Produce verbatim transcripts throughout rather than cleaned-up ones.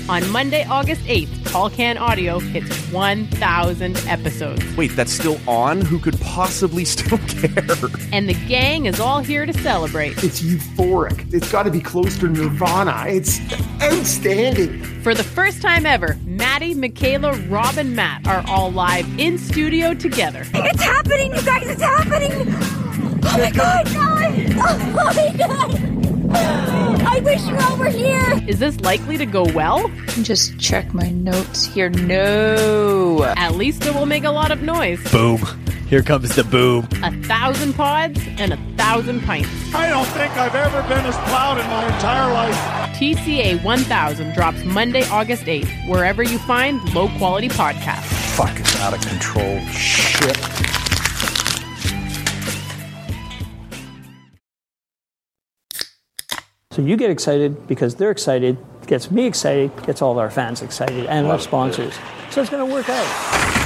On Monday, August eighth, Tall Can Audio hits one thousand episodes. Wait, that's still on? Who could possibly still care? And the gang is all here to celebrate. It's euphoric. It's got to be close to Nirvana. It's outstanding. For the first time ever, Maddie, Michaela, Rob, and Matt are all live in studio together. It's happening, you guys! It's happening! Oh my god! Oh my god! I wish you all were here! Is this likely to go well? Just check my notes here. No. At least it will make a lot of noise. Boom. Here comes the boom. A thousand pods and a thousand pints. I don't think I've ever been as proud in my entire life. T C A one thousand drops Monday, August eighth, wherever you find low-quality podcasts. Fucking out of control shit. So you get excited because they're excited, gets me excited, gets all of our fans excited, and our sponsors. So it's going to work out.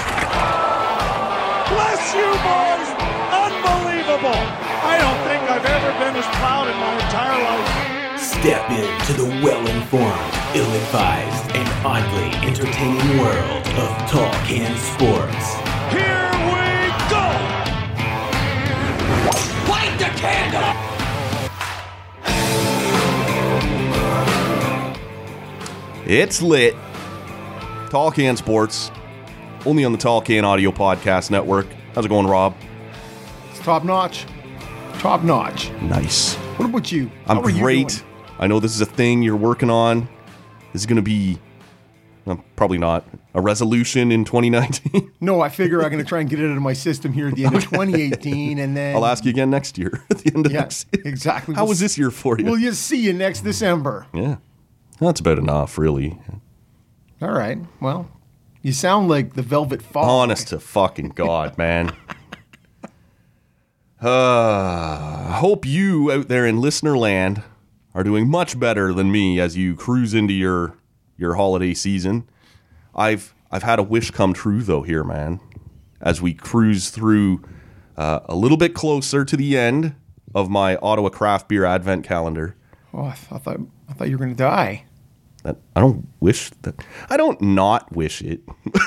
Bless you, boys! Unbelievable! I don't think I've ever been as proud in my entire life. Step into the well-informed, ill-advised, and oddly entertaining world of Tall Can Sports. Here we go! Light the candle! It's lit. Tall Can Sports, only on the Tall Can Audio Podcast Network. How's it going, Rob? It's top notch. Top notch. Nice. What about you? I'm How are you great. doing? I know this is a thing you're working on. This is going to be, well, probably not, a resolution in twenty nineteen. No, I figure I'm going to try and get it out of my system here at the end of twenty eighteen, and then I'll ask you again next year at the end of Yeah, next year. exactly. How We'll was this year for you? We'll just see you next December. Yeah. That's about enough, really. All right. Well, you sound like the Velvet Fog. Honest to fucking God, man. Uh, I hope you out there in listener land are doing much better than me as you cruise into your your holiday season. I've I've had a wish come true though here, man. As we cruise through uh, a little bit closer to the end of my Ottawa Craft Beer Advent calendar. Oh, I, th- I thought I thought you were going to die. That I don't wish that. I don't not wish it.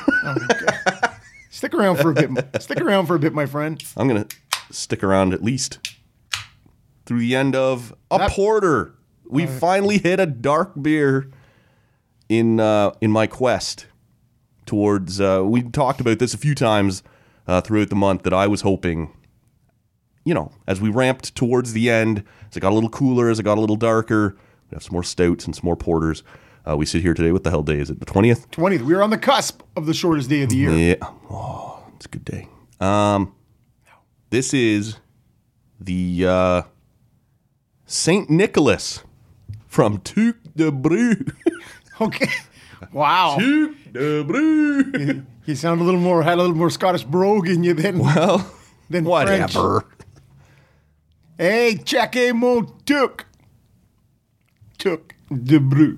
Stick around for a bit. Stick around for a bit, my friend. I'm gonna stick around at least through the end of a That- porter. We finally hit a dark beer in uh, in my quest towards. Uh, we talked about this a few times uh, throughout the month that I was hoping, you know, as we ramped towards the end, as it got a little cooler, as it got a little darker, we have some more stouts and some more porters. Uh, we sit here today. What the hell day is it? The twentieth? twentieth. We were on the cusp of the shortest day of the year. Yeah. Oh, it's a good day. Um, this is the uh, Saint Nicholas from Tuc de Bru. Okay. Wow. Tuc de Bru. You sound a little more, had a little more Scottish brogue in you than, Well, than whatever. French. Hey, check a mo Tuc. Tuc de Bru.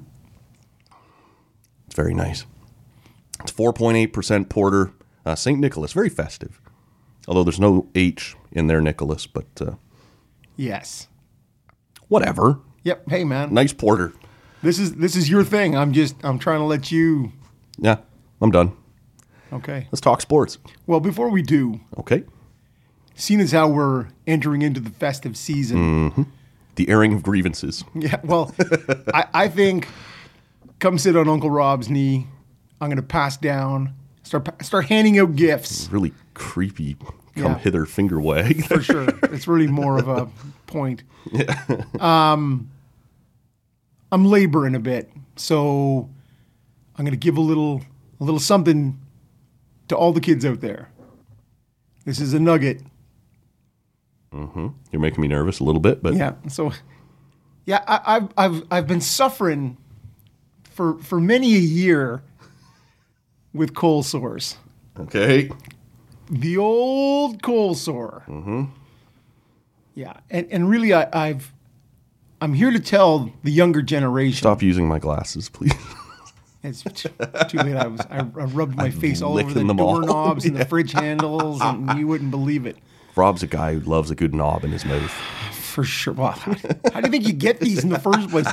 It's very nice. It's four point eight percent porter. Uh, Saint Nicholas, very festive. Although there's no H in there, Nicholas, but uh, Yes. whatever. Yep. Hey, man. Nice porter. This is this is your thing. I'm just I'm trying to let you. Yeah, I'm done. Okay. Let's talk sports. Well, before we do, Okay. seeing as how we're entering into the festive season, The airing of grievances. yeah. Well, I, I think come sit on Uncle Rob's knee. I'm gonna pass down, start pa- start handing out gifts Really creepy come Yeah. hither finger wag. for sure. It's really more of a point. Um, I'm laboring a bit, so I'm gonna give a little a little something to all the kids out there. This is a nugget. You're making me nervous a little bit, but Yeah. So, yeah, I, I've I've I've been suffering for for many a year with cold sores. okay. The old cold sore. Mm-hmm. Yeah, and and really, I, I've I'm here to tell the younger generation. Stop using my glasses, please. It's t- too late. I was I, I rubbed my face all over the licking them all. doorknobs and the fridge handles, and you wouldn't believe it. Rob's a guy who loves a good knob in his mouth. For sure. Well, how, how do you think you get these in the first place?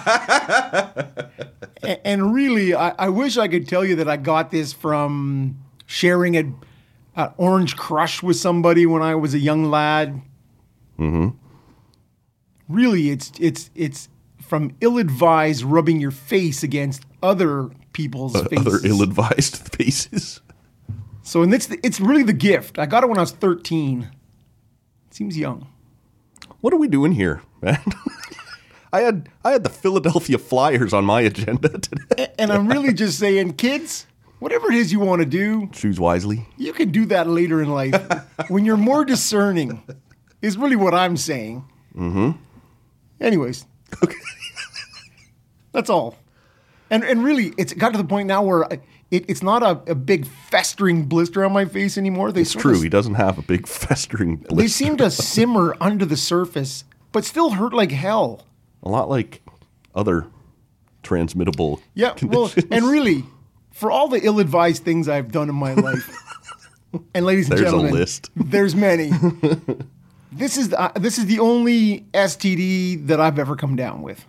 and, and really, I, I wish I could tell you that I got this from sharing a, a Orange Crush with somebody when I was a young lad. Mm-hmm. Really, it's it's it's from ill-advised rubbing your face against other people's Uh, faces. other ill-advised faces. So, and it's it's really the gift. I got it when I was thirteen. Seems young. What are we doing here, man? I had I had the Philadelphia Flyers on my agenda today. And I'm really just saying, kids, whatever it is you want to do, choose wisely. You can do that later in life. When you're more discerning, is really what I'm saying. Mm-hmm. Anyways. Okay. That's all. And and really, it's got to the point now where it, it's not a, a big festering blister on my face anymore. They It's sort true. of- He doesn't have a big festering blister. They seem to simmer under the surface, but still hurt like hell. A lot like other transmittable Yeah, well, conditions. and really, for all the ill-advised things I've done in my life, and ladies and There's a gentlemen, list. there's many. This is the, uh, this is the only S T D that I've ever come down with.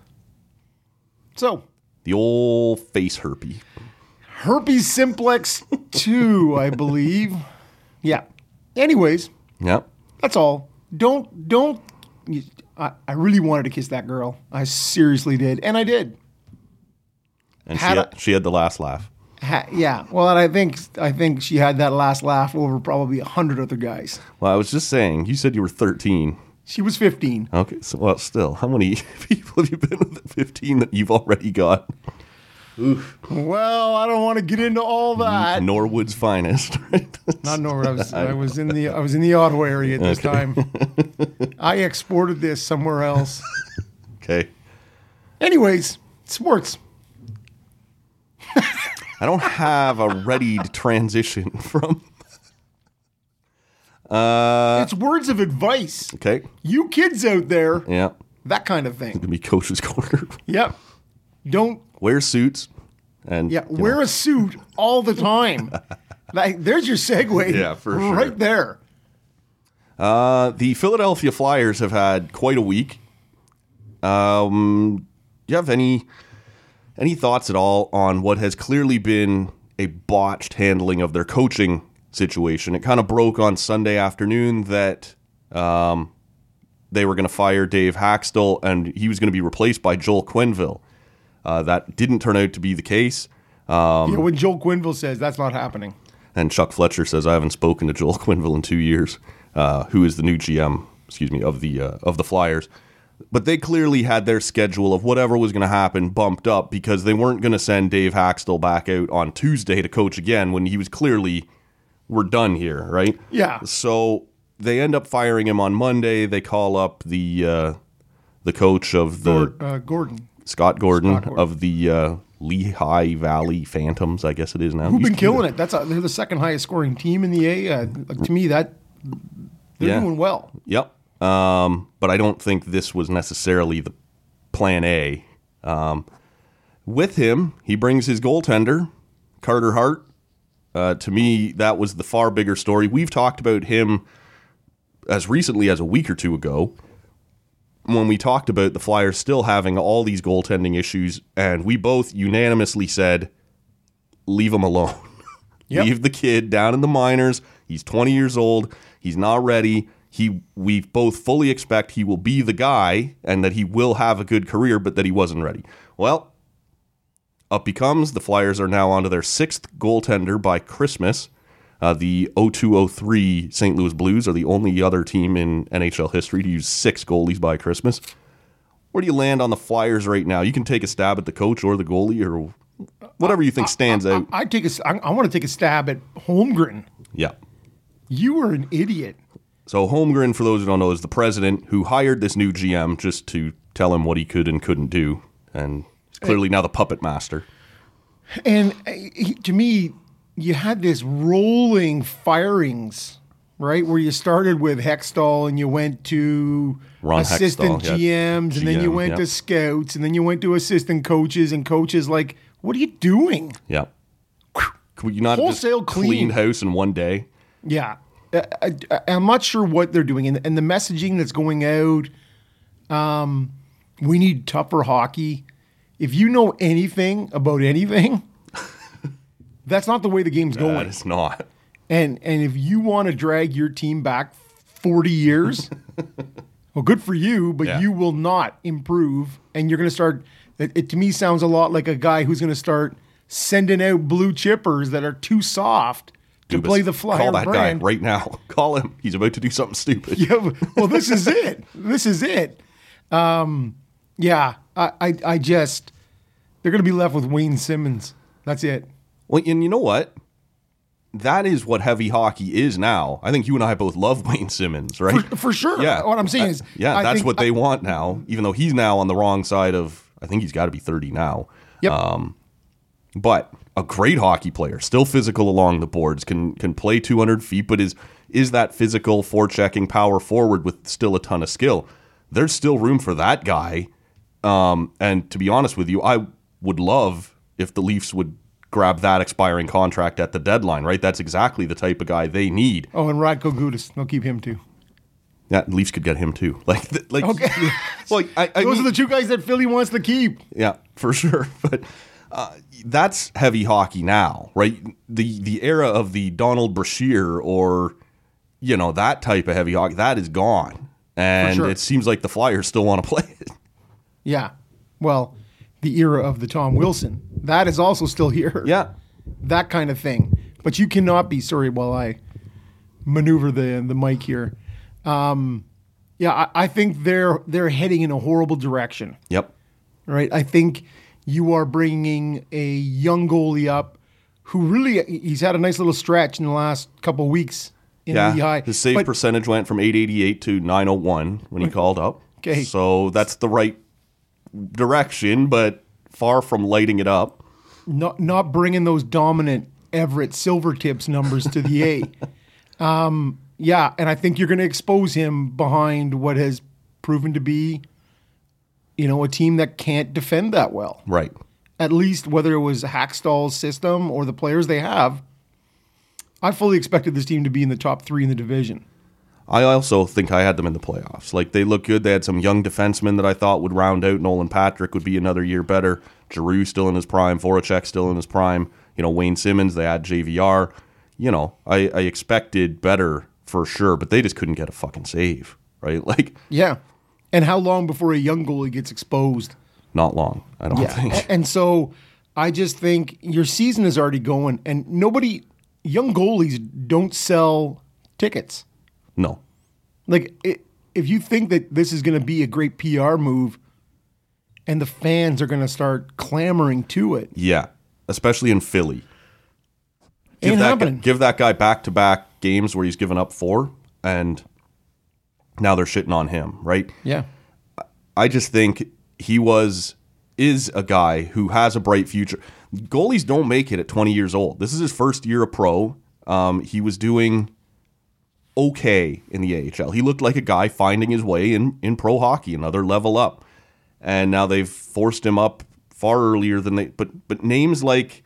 So, The old face herpes. herpes simplex two, I believe. Yeah. Anyways, Yeah. that's all. Don't don't. I, I really wanted to kiss that girl. I seriously did, and I did. And she Had had, she had the last laugh. Ha, yeah. Well, and I think I think she had that last laugh over probably a hundred other guys. Well, I was just saying, you said you were thirteen. She was fifteen. Okay, so well, still, how many people have you been with at fifteen that you've already got? Oof. Well, I don't want to get into all that. Norwood's finest, right? Not Norwood. I was I was in the I was in the Ottawa area at this Okay. time. I exported this somewhere else. Okay. Anyways, sports. I don't have a readied transition from. Uh, It's words of advice. okay. You kids out there, Yeah. that kind of thing. It's gonna be Coach's Corner. Yep. Don't Wear suits and yeah, you wear know, a suit all the time. Like there's your segue. Yeah, for sure. Right there. Uh, the Philadelphia Flyers have had quite a week. Um, do you have any any thoughts at all on what has clearly been a botched handling of their coaching situation? It kind of broke on Sunday afternoon that um, they were going to fire Dave Haxtell and he was going to be replaced by Joel Quenneville. Uh, that didn't turn out to be the case. Um, Yeah, when Joel Quenneville says that's not happening. And Chuck Fletcher says, I haven't spoken to Joel Quenneville in two years, uh, who is the new G M, excuse me, of the uh, of the Flyers. But they clearly had their schedule of whatever was going to happen bumped up because they weren't going to send Dave Haxtell back out on Tuesday to coach again when he was clearly, we're done here, right? Yeah. So they end up firing him on Monday. They call up the uh, the coach of the Gord- uh, Gordon. Scott Gordon, Scott Gordon. of the uh, Lehigh Valley Phantoms, I guess it is now. Who've Used been to be killing the- it. That's a, they're the second highest scoring team in the A. Uh, like, to me, that they're Yeah. doing well. Yep. Um, but I don't think this was necessarily the plan A. Um, with him, he brings his goaltender, Carter Hart. Uh, to me, that was the far bigger story. We've talked about him as recently as a week or two ago when we talked about the Flyers still having all these goaltending issues, and we both unanimously said, leave him alone. Yep. Leave the kid down in the minors. He's twenty years old. He's not ready. He, we both fully expect he will be the guy and that he will have a good career, but that he wasn't ready. Well, up he comes. The Flyers are now onto their sixth goaltender by Christmas. Uh, the oh two oh three Saint Louis Blues are the only other team in N H L history to use six goalies by Christmas. Where do you land on the Flyers right now? You can take a stab at the coach or the goalie or whatever you think stands out. I take a, I, I want to take a stab at Holmgren. Yeah. You are an idiot. So Holmgren, for those who don't know, is the president who hired this new G M just to tell him what he could and couldn't do. And clearly now the puppet master. And uh, he, to me, you had this rolling firings, right? Where you started with Hextall and you went to Ron assistant Hextall, G yeah. Ms, and then you G M, went yeah. to scouts, and then you went to assistant coaches and coaches. Like, what are you doing? Yeah. Could you not Wholesale just clean. clean house in one day? Yeah. I, I, I'm not sure what they're doing. And, and the messaging that's going out, Um, we need tougher hockey. If you know anything about anything, that's not the way the game's going. That is not. And and if you want to drag your team back forty years, well, good for you, but Yeah. you will not improve. And you're going to start, it, it to me sounds a lot like a guy who's going to start sending out blue chippers that are too soft to Dubas, play the Flyer Call that brand. guy right now. Call him. He's about to do something stupid. Yeah, but- well, this is it. This is it. Um, yeah, I, I, I just, they're going to be left with Wayne Simmons. That's it. Well, and you know what? That is what heavy hockey is now. I think you and I both love Wayne Simmons, right? For, for sure. Yeah. What I'm saying Uh, is, yeah, I that's think- what they want now. Even though he's now on the wrong side of, I think he's got to be thirty now. Yep. Um, but a great hockey player, still physical along the boards, can can play two hundred feet, but is is that physical, forechecking power forward with still a ton of skill. There's still room for that guy. Um, and to be honest with you, I would love if the Leafs would grab that expiring contract at the deadline, right? That's exactly the type of guy they need. Oh, and Radko Gudas. They'll keep him too. Yeah, Leafs could get him too. Like, th- like, Okay. well, I, I Those mean, are the two guys that Philly wants to keep. yeah, for sure. But uh, that's heavy hockey now, right? The the era of the Donald Brashear or, you know, that type of heavy hockey, that is gone. And sure. it seems like the Flyers still want to play it. Yeah. Well, the era of the Tom Wilson. That is also still here. Yeah. That kind of thing. But you cannot be, sorry, while I maneuver the the mic here. Um, yeah, I, I think they're they're heading in a horrible direction. Yep. Right? I think you are bringing a young goalie up who really, he's had a nice little stretch in the last couple of weeks in Yeah. Lehigh. His save But- percentage went from eight eighty-eight to nine oh one when he called up. Okay. So that's the right direction, but far from lighting it up. Not not bringing those dominant Everett Silvertips numbers to the A. um, yeah, and I think you're going to expose him behind what has proven to be, you know, a team that can't defend that well. Right. At least whether it was Hackstall's system or the players they have, I fully expected this team to be in the top three in the division. I also think I had them in the playoffs. Like, they look good. They had some young defensemen that I thought would round out. Nolan Patrick would be another year better. Giroux still in his prime. Voracek still in his prime. You know, Wayne Simmons, they had J V R. You know, I, I expected better for sure, but they just couldn't get a fucking save, right? Like, Yeah. And how long before a young goalie gets exposed? not long, I don't Yeah. think. A- And so I just think your season is already going, and nobody, young goalies don't sell tickets. No. Like, it, if you think that this is going to be a great P R move and the fans are going to start clamoring to it, Yeah. Especially in Philly. Give ain't that, guy, happening. give that guy back-to-back games where he's given up four, and now they're shitting on him, right? Yeah. I just think he was is a guy who has a bright future. Goalies don't make it at twenty years old. This is his first year a pro. Um, he was doing okay in the A H L. He looked like a guy finding his way in, in pro hockey, another level up. And now they've forced him up far earlier than they but but names like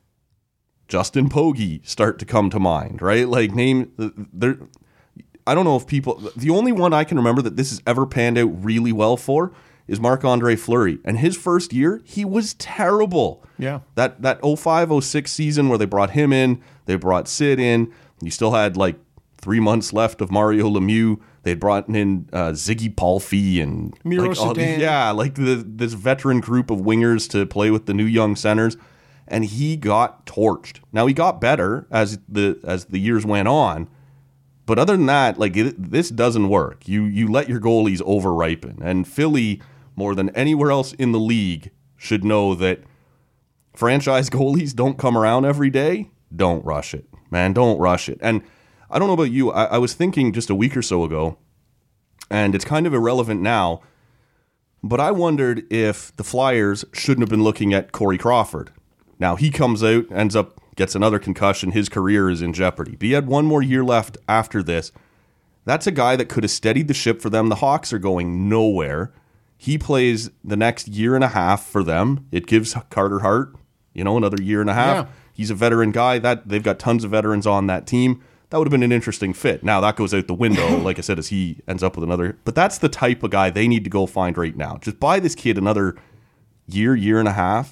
Justin Pogge start to come to mind, right? Like name there I don't know if people the only one I can remember that this has ever panned out really well for is Marc-Andre Fleury. And his first year, he was terrible. Yeah. That that oh five oh six season where they brought him in, they brought Sid in, you still had like three months left of Mario Lemieux. They'd brought in uh, Ziggy Palffy and Miro like all these- Sudan. yeah, like the, this veteran group of wingers to play with the new young centers, and he got torched. Now he got better as the as the years went on, but other than that, like it, this doesn't work. You you let your goalies over ripen, and Philly more than anywhere else in the league should know that franchise goalies don't come around every day. Don't rush it, man. Don't rush it. And I don't know about you. I, I was thinking just a week or so ago, and it's kind of irrelevant now, but I wondered if the Flyers shouldn't have been looking at Corey Crawford. Now, he comes out, ends up, gets another concussion. His career is in jeopardy. But he had one more year left after this. That's a guy that could have steadied the ship for them. The Hawks are going nowhere. He plays the next year and a half for them. It gives Carter Hart, you know, another year and a half. Yeah. He's a veteran guy. That they've got tons of veterans on that team. that would have been an interesting fit. Now that goes out the window, like I said, as he ends up with another. But that's the type of guy they need to go find right now. Just buy this kid another year, year and a half.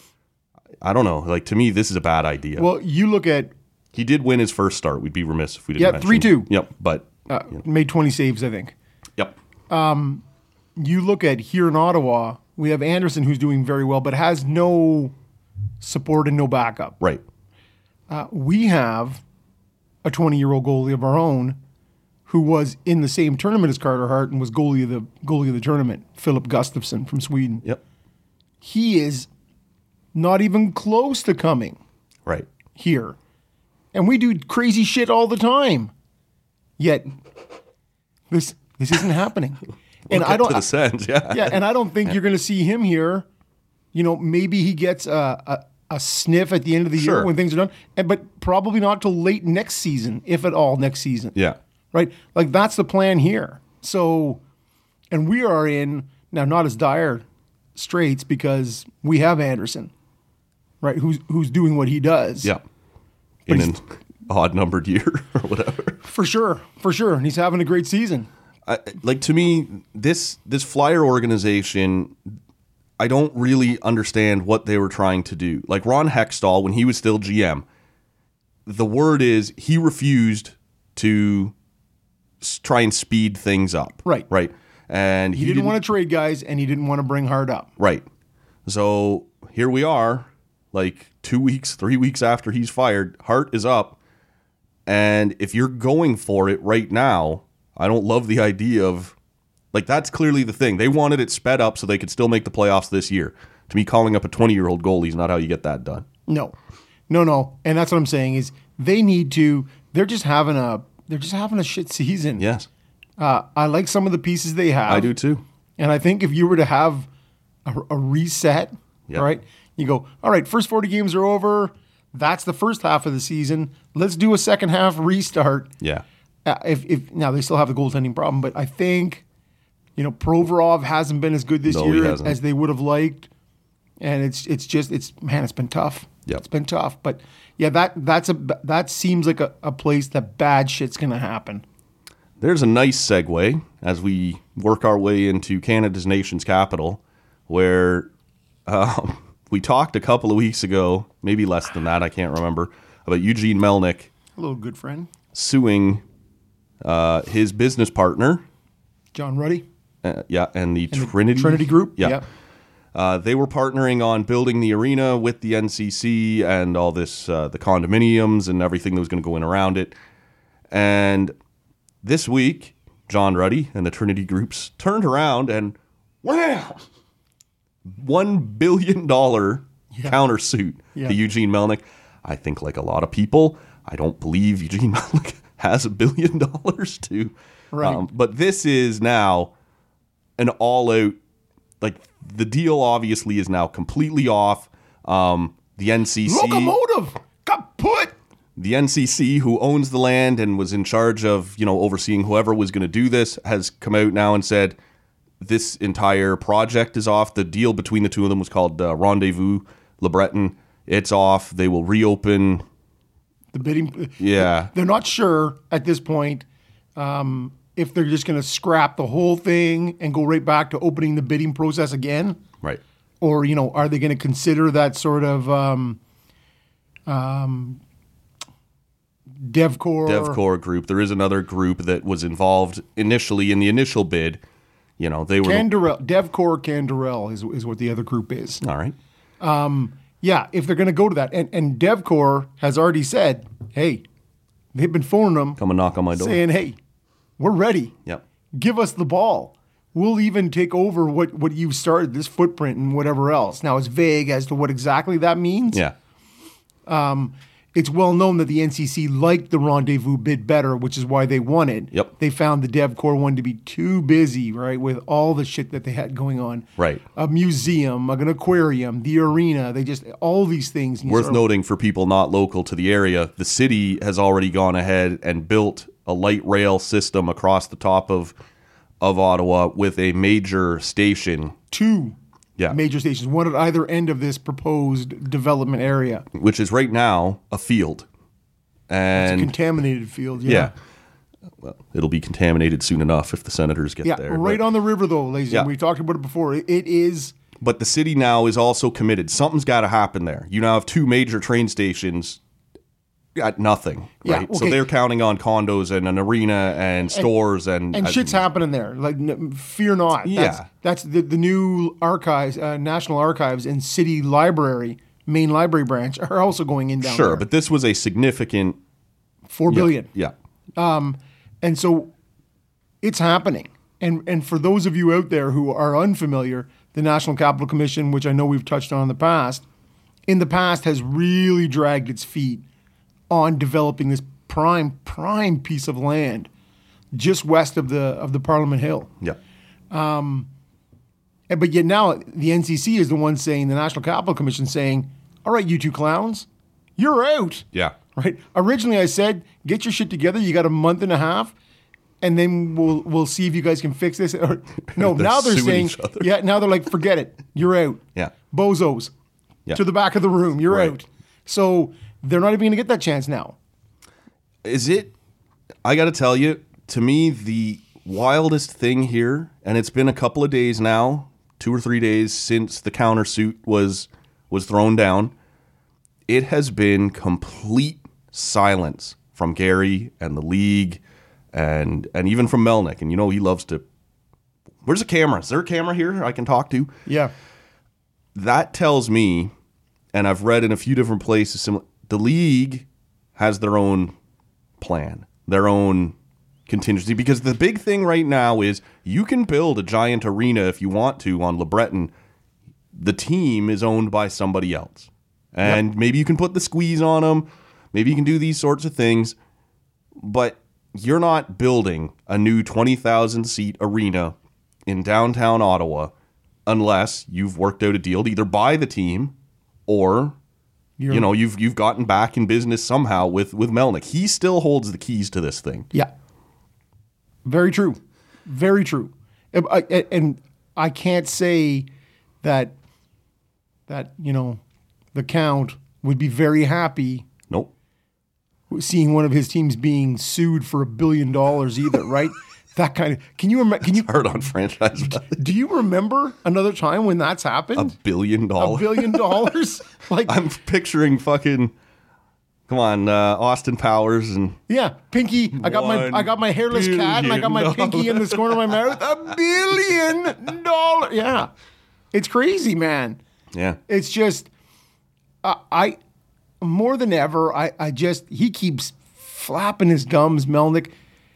I don't know. Like, to me, this is a bad idea. Well, you look at... He did win his first start. We'd be remiss if we didn't Yeah, mention. three two. Yep, but... Uh, you know. Made twenty saves, I think. Yep. Um, you look at here in Ottawa, we have Anderson, who's doing very well, but has no support and no backup. Right. Uh, we have a twenty-year-old goalie of our own who was in the same tournament as Carter Hart and was goalie of the goalie of the tournament, Philip Gustafsson from Sweden. Yep. He is not even close to coming Right. here. And we do crazy shit all the time. Yet this this isn't happening. And We'll I get don't to the Sens, yeah. Yeah, and I don't think you're going to see him here. You know, maybe he gets a, a, a sniff at the end of the Sure. year when things are done, and, but probably not till late next season, if at all next season. Yeah. Right? Like, that's the plan here. So, and we are in, now not as dire straits because we have Anderson, right, who's who's doing what he does. Yeah. But In an he's- odd-numbered year or whatever. For sure, for sure. And he's having a great season. I, like, to me, this this Flyer organization, I don't really understand what they were trying to do. Like, Ron Hextall, when he was still G M, the word is he refused to s- try and speed things up. Right. Right. And He, didn't, want to trade guys, and he didn't want to bring Hart up. Right. So here we are, like two weeks, three weeks after he's fired. Hart is up. And if you're going for it right now, I don't love the idea of, like, that's clearly the thing. They wanted it sped up so they could still make the playoffs this year. To me, calling up a twenty-year-old goalie is not how you get that done. No, no, no. And that's what I'm saying is they need to, they're just having a, they're just having a shit season. Yes. Uh, I like some of the pieces they have. I do too. And I think if you were to have a, a reset, Yep. right, you go, all right, first forty games are over. That's the first half of the season. Let's do a second half restart. Yeah. Uh, if, if now they still have the goaltending problem, but I think, you know, Provorov hasn't been as good this No, he year hasn't. as they would have liked. And it's it's just it's man, it's been tough. Yep. It's been tough. But yeah, that that's a that seems like a, a place that bad shit's gonna happen. There's a nice segue as we work our way into Canada's nation's capital, where um, we talked a couple of weeks ago, maybe less than that, I can't remember, about Eugene Melnick Hello, good friend. suing uh, his business partner, John Ruddy. uh, yeah, and the And the Trinity Trinity Group. yeah. Yep. Uh, they were partnering on building the arena with the N C C and all this, uh, the condominiums and everything that was going to go in around it. And this week, John Ruddy and the Trinity Groups turned around and, wow, one billion dollars countersuit Yeah. to Eugene Melnick. I think, like a lot of people, I don't believe Eugene Melnick has a billion dollars to. Right. Um, but this is now an all-out, like, the deal obviously is now completely off. Um, the N C C, Locomotive kaput. the N C C, who owns the land and was in charge of, you know, overseeing whoever was going to do this, has come out now and said this entire project is off. The deal between the two of them was called uh, Rendezvous Le Breton. It's off. They will reopen. The bidding. Yeah. They're not sure at this point um, if they're just going to scrap the whole thing and go right back to opening the bidding process again. Right. Or, you know, are they going to consider that sort of um, um, DevCore? DevCore group. There is another group that was involved initially in the initial bid. You know, they were. Canderel, DevCore Canderel is, is what the other group is. All right. Um, yeah, if they're going to go to that. And, and DevCore has already said, hey, they've been phoning them. Come and knock on my door. Saying, hey, we're ready. Yep. Give us the ball. We'll even take over what, what you've started, this footprint and whatever else. Now, it's vague as to what exactly that means. Yeah. Um, it's well known that the N C C liked the Rendezvous bid better, which is why they won it. Yep. They found the DevCore one to be too busy, right, with all the shit that they had going on. Right. A museum, an aquarium, the arena. They just, all these things. Worth sort of- noting for people not local to the area, the city has already gone ahead and built a light rail system across the top of of Ottawa with a major station. Two Yeah. major stations, one at either end of this proposed development area. Which is right now a field. And it's a contaminated field. Yeah. yeah. Well, it'll be contaminated soon enough if the Senators get yeah, there. right but, on the river, though, ladies. Yeah. We talked about it before. It, it is. But the city now is also committed. Something's got to happen there. You now have two major train stations at nothing, Yeah, right? So okay. they're counting on condos and an arena and stores and And uh, shit's happening there. Like, n- fear not. That's, Yeah. That's the, the new archives, uh, National Archives and City Library, main library branch, are also going in down Sure, there. but this was a significant Four billion. Yeah. And so it's happening. And and for those of you out there who are unfamiliar, the National Capital Commission, which I know we've touched on in the past, in the past has really dragged its feet on developing this prime, prime piece of land just west of the of the Parliament Hill. Yeah. And- But yet now the N C C is the one saying, the National Capital Commission saying, all right, you two clowns, you're out. Yeah. Right. Originally, I said, get your shit together. You got a month and a half, and then we'll we'll see if you guys can fix this. Or, no, They're now they're suing saying, each other. yeah. Now they're like, forget it. You're out. Yeah. Bozos. Yeah. To the back of the room. You're Right. out. So they're not even going to get that chance now. Is it? I got to tell you, to me, the wildest thing here, and it's been a couple of days now, two or three days since the countersuit was was thrown down. It has been complete silence from Gary and the league, and and even from Melnick. And you know he loves to. Where's the camera? Is there a camera here I can talk to? Yeah. That tells me, and I've read in a few different places, similar, the league has their own plan, their own contingency, because the big thing right now is you can build a giant arena if you want to on LeBreton. The team is owned by somebody else. And yep. maybe you can put the squeeze on them. Maybe you can do these sorts of things. But you're not building a new twenty thousand seat arena in downtown Ottawa unless you've worked out a deal to either buy the team or you're, you know, you've you've gotten back in business somehow with, with Melnick. He still holds the keys to this thing. Yeah. Very true. Very true. And I, and I can't say that that, you know, the Count would be very happy Nope. seeing one of his teams being sued for a billion dollars either, right? That kind of, can you remember, can you, Hard on franchise value. do you remember another time when that's A happened? billion dollars. A billion dollars? Like, I'm picturing fucking, come on, uh, Austin Powers and yeah, pinky, I got my, One I got my hairless cat and I got my billion pinky in this corner of my mouth. A billion dollars. Yeah. It's crazy, man. yeah. It's just, uh, I, more than ever, I, I just, he keeps flapping his gums, Melnick.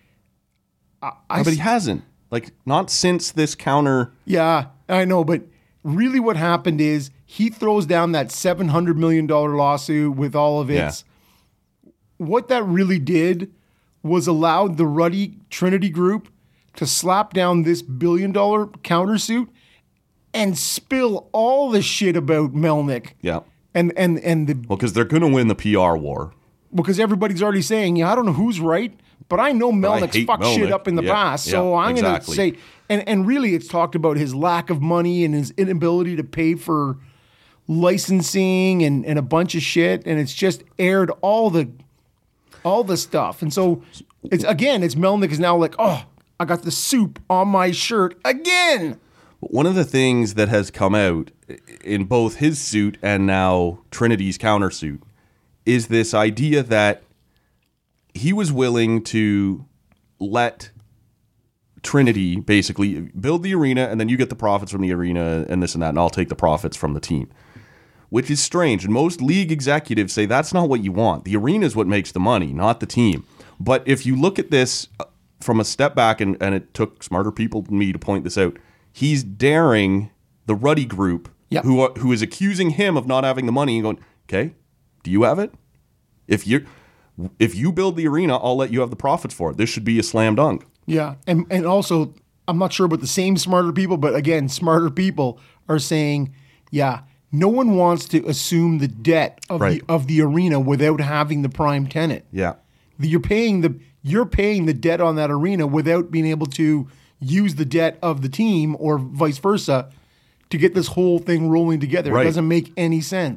I, I No, but he s- hasn't. Like, not since this counter. yeah, I know, but really what happened is he throws down that seven hundred million dollars lawsuit with all of its, what that really did was allowed the Ruddy Trinity Group to slap down this billion dollar countersuit and spill all the shit about Melnick. Yeah. And, and, and the, Well, because they're going to win the P R war. because everybody's already saying, yeah, I don't know who's right, but I know Melnick's hate fucked shit Melnick. up in the Yeah, past. So yeah, I'm exactly. going to say, and, and really it's talked about his lack of money and his inability to pay for licensing and, and a bunch of shit. And it's just aired all the, all the stuff. And so it's, again, it's Melnick is now like, oh, I got the soup on my shirt again. One of the things that has come out in both his suit and now Trinity's countersuit is this idea that he was willing to let Trinity basically build the arena and then you get the profits from the arena and this and that, and I'll take the profits from the team. Which is strange. And most league executives say that's not what you want. The arena is what makes the money, not the team. But if you look at this from a step back, and, and it took smarter people than me to point this out, he's daring the Ruddy Group, Yep. who are, who is accusing him of not having the money, and going, okay, do you have it? If you if you build the arena, I'll let you have the profits for it. This should be a slam dunk. Yeah, and and also I'm not sure about the same smarter people, but again, smarter people are saying, yeah, no one wants to assume the debt of Right. the of the arena without having the prime tenant. Yeah. You're paying the you're paying the debt on that arena without being able to use the debt of the team or vice versa to get this whole thing rolling together. Right. It doesn't make any sense.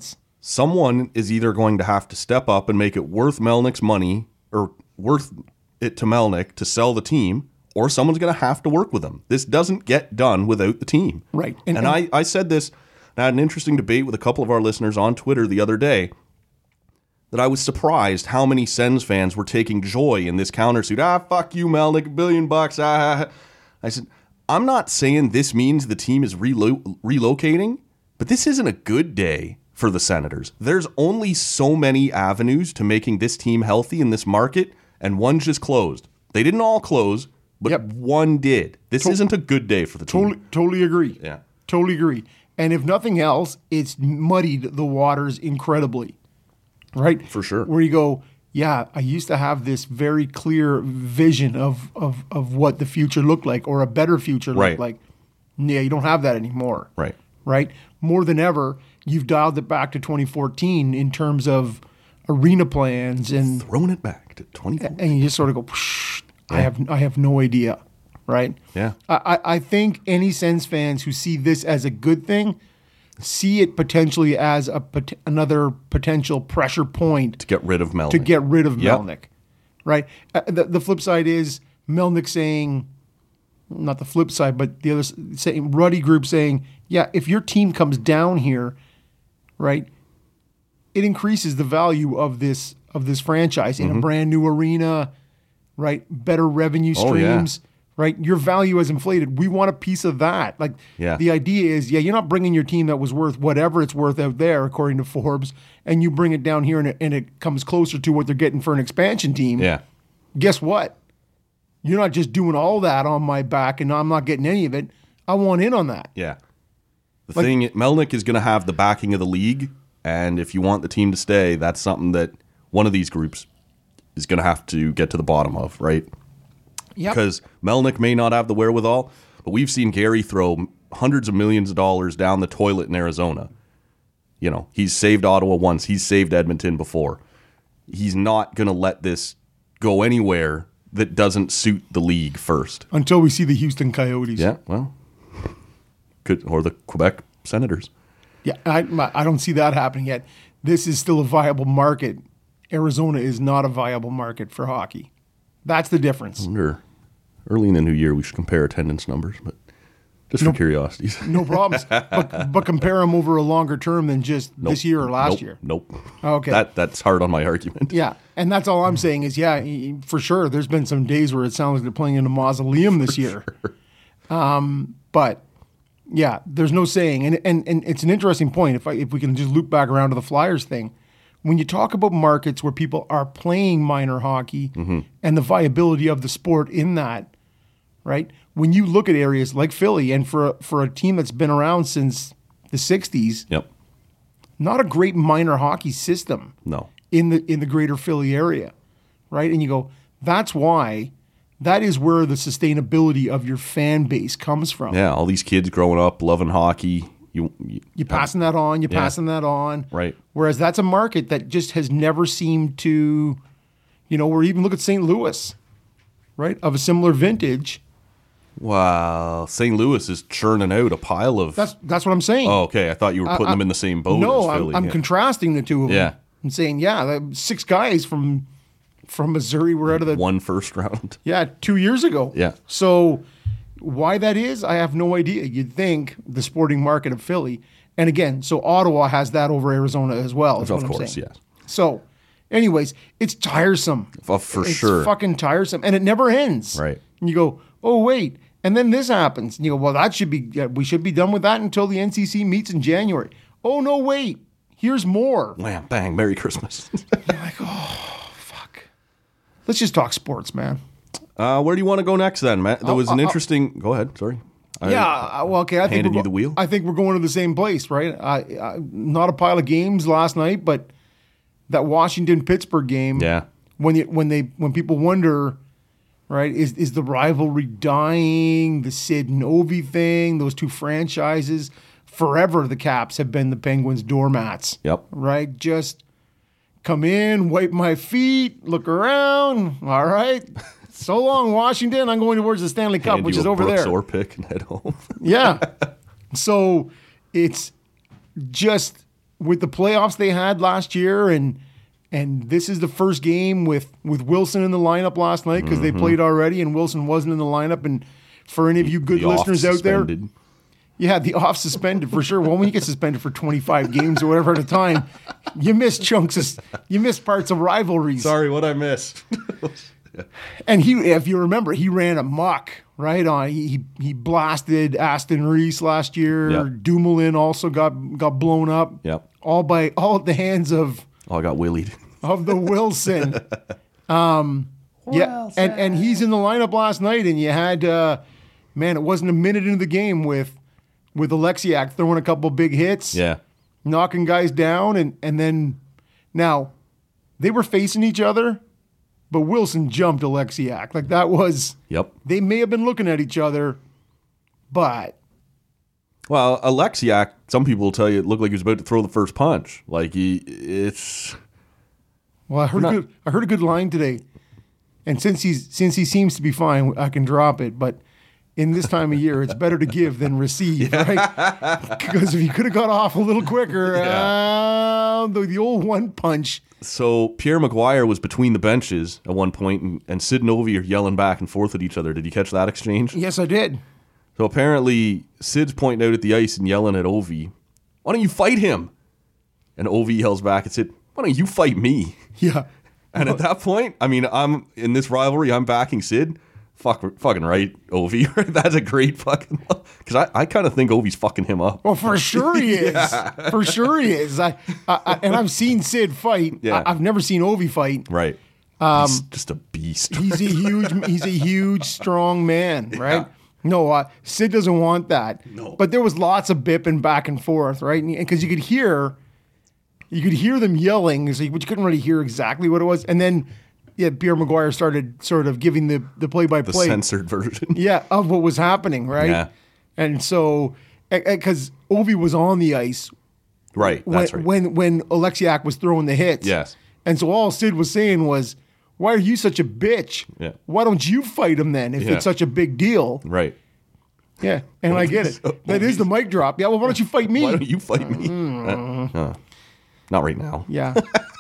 someone is either going to have to step up and make it worth Melnick's money or worth it to Melnick to sell the team, or someone's going to have to work with him. This doesn't get done without the team. Right. And, and, and I, I said this, and I had an interesting debate with a couple of our listeners on Twitter the other day, that I was surprised how many Sens fans were taking joy in this countersuit. Ah, fuck you, Melnick, a billion bucks. Ah. I said, I'm not saying this means the team is relo- relocating, but this isn't a good day for the Senators. There's only so many avenues to making this team healthy in this market, and one just closed. They didn't all close, but yep. one did. This to- isn't a good day for the totally, team. Totally agree. Yeah. Totally agree. And if nothing else, it's muddied the waters incredibly. Right? For sure. Where you go, yeah, I used to have this very clear vision of of, of what the future looked like, or a better future looked right. like. Yeah, you don't have that anymore. Right. Right? More than ever, you've dialed it back to twenty fourteen in terms of arena plans and thrown it back to twenty fourteen. And you just sort of go, Psh, yeah. I have I have no idea. Right? Yeah. I, I think any Sens fans who see this as a good thing see it potentially as a pot- another potential pressure point to get rid of Melnick. To get rid of yep. Melnick, right? Uh, the, the flip side is Melnick saying, not the flip side, but the other saying, Ruddy Group saying, yeah, if your team comes down here, right, it increases the value of this of this franchise in mm-hmm. a brand new arena, right? Better revenue streams. Oh, yeah. Right, your value has inflated. We want a piece of that. Like yeah. the idea is, yeah, you're not bringing your team that was worth whatever it's worth out there, according to Forbes, and you bring it down here, and it, and it comes closer to what they're getting for an expansion team. Yeah. Guess what? You're not just doing all that on my back, and I'm not getting any of it. I want in on that. Yeah. The like, thing, Melnick is going to have the backing of the league, and if you want the team to stay, that's something that one of these groups is going to have to get to the bottom of, right? Yep. Because Melnick may not have the wherewithal, but we've seen Gary throw hundreds of millions of dollars down the toilet in Arizona. You know, he's saved Ottawa once. He's saved Edmonton before. He's not going to let this go anywhere that doesn't suit the league first. Until we see the Houston Coyotes. Yeah, well, could or the Quebec Senators. Yeah, I, I don't see that happening yet. This is still a viable market. Arizona is not a viable market for hockey. That's the difference. I wonder, early in the new year, we should compare attendance numbers, but just no, for curiosities. No problems. but, but compare them over a longer term than just nope. this year or last nope. year. Nope. Okay. That That's hard on my argument. Yeah. And that's all I'm saying is, yeah, for sure, there's been some days where it sounds like they're playing in a mausoleum this for year. Sure. Um, but, yeah, there's no saying. And, and, and it's an interesting point, if I, if we can just loop back around to the Flyers thing. When you talk about markets where people are playing minor hockey mm-hmm. and the viability of the sport in that, right? When you look at areas like Philly, and for a, for a team that's been around since the sixties, yep. not a great minor hockey system. No. In the in the greater Philly area, right? And you go, that's why, that is where the sustainability of your fan base comes from. Yeah, all these kids growing up loving hockey. You, you, you're passing that on, you're yeah. passing that on. Right. Whereas that's a market that just has never seemed to, you know, or even look at Saint Louis, right, of a similar vintage. Wow, Saint Louis is churning out a pile of... That's that's what I'm saying. Oh, okay, I thought you were putting I, I, them in the same boat no, as Philly. I'm, I'm yeah. contrasting the two of them. Yeah. I'm saying, yeah, six guys from from Missouri were out of the... One first round. Yeah, two years ago. Yeah. So why that is, I have no idea. You'd think the sporting market of Philly... And again, so Ottawa has that over Arizona as well. Is of what course, I'm saying. yes. So, anyways, it's tiresome. Oh, for it's sure. It's fucking tiresome. And it never ends. Right. And you go, oh, wait. And then this happens. And you go, well, that should be, we should be done with that until the N C C meets in January. Oh, no, wait. Here's more. Wham, bang, Merry Christmas. You're like, oh, fuck. Let's just talk sports, man. Uh, where do you want to go next then, Matt? There was I'll, an I'll, interesting... Go ahead, sorry. I yeah, well, okay. I think handed we're, you the wheel. I think we're going to the same place, right? I, I, not a pile of games last night, but that Washington Pittsburgh game. Yeah. When you, when they when people wonder, right? Is is the rivalry dying? The Sid and Ovi thing. Those two franchises. Forever, the Caps have been the Penguins' doormats. Yep. Right. Just come in, wipe my feet, look around. All right. So long, Washington. I'm going towards the Stanley Cup, Hand which you is a over Brooks there. Or pick and head home. Yeah. So it's just with the playoffs they had last year, and and this is the first game with, with Wilson in the lineup last night because Mm-hmm. they played already, and Wilson wasn't in the lineup. And for any of you good The off listeners out there, suspended. yeah, the off suspended for sure. Well, when you get suspended for twenty-five games or whatever at a time, you miss chunks of, you miss parts of rivalries. Sorry, what I missed. And he, if you remember, he ran amok, right? On he he, he blasted Aston Reese last year. Yeah. Dumoulin also got got blown up. Yep. All by all at the hands of Oh, I got willied. of the Wilson. um, yeah, and and he's in the lineup last night, and you had uh, man, it wasn't a minute into the game with with Alexiak throwing a couple big hits, Yeah. knocking guys down, and and then now they were facing each other. But Wilson jumped Alexiak. Like that was, Yep. they may have been looking at each other, but Well, Alexiak, some people will tell you it looked like he was about to throw the first punch. Like he, it's well, I heard Not- a good, I heard a good line today. And since he's since he seems to be fine, I can drop it. But in this time of year, it's better to give than receive, right? Because if he could have got off a little quicker, uh, the, the old one punch. so Pierre Maguire was between the benches at one point, and, and Sid and Ovi are yelling back and forth at each other. Did you catch that exchange? Yes, I did. So apparently Sid's pointing out at the ice and yelling at Ovi, "Why don't you fight him?" And Ovi yells back and Sid, "Why don't you fight me?" Yeah. And at that point, I mean, I'm in this rivalry. I'm backing Sid. Fuck, fucking right, Ovi. That's a great fucking. Because I, I kind of think Ovi's fucking him up. Well, for sure he is. For sure he is. I, I, I and I've seen Sid fight. Yeah. I, I've never seen Ovi fight. Right. he's just a beast. He's a huge, he's a huge, strong man, right? No, uh, Sid doesn't want that. No. But there was lots of bipping back and forth, right? Because you could hear, you could hear them yelling, so you, but you couldn't really hear exactly what it was. And then, yeah, Pierre Maguire started sort of giving the the play by the play, censored version. yeah, of what was happening, right? Yeah. And so, because Ovi was on the ice Right. when, That's right. when when Alexiak was throwing the hits. Yes. And so all Sid was saying was, "Why are you such a bitch? Yeah. Why don't you fight him then if Yeah. it's such a big deal?" right. Yeah, and I get it. That is the mic drop. Yeah, well, why don't you fight me? Why don't you fight me? Uh, uh, not right now. Yeah,